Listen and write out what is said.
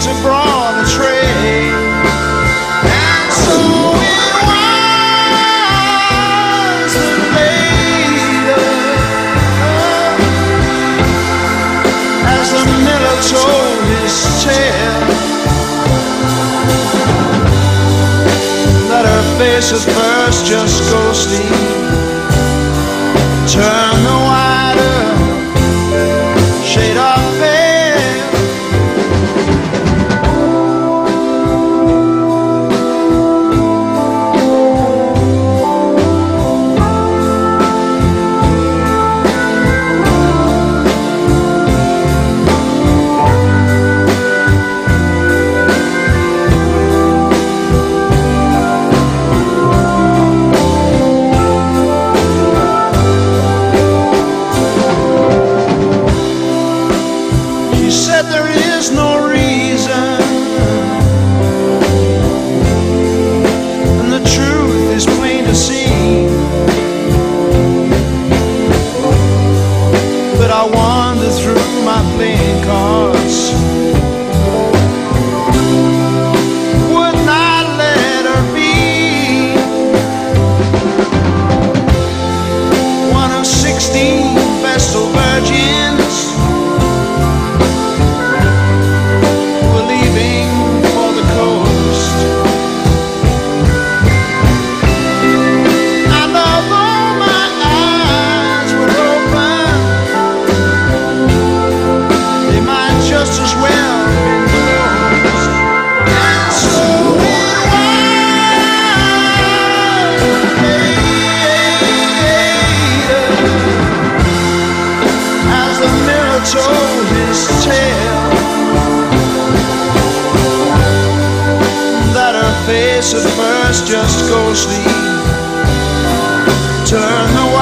to broad a trade. And so it was that later, as the miller told his tale, that her face at first just ghostly turned the wider shade of pale. There is no reason, and the truth is plain to see, but I wander through my playing cards, would not let her be one of 16 Vestal virgins. Told his tale, that her face at first just ghostly turned the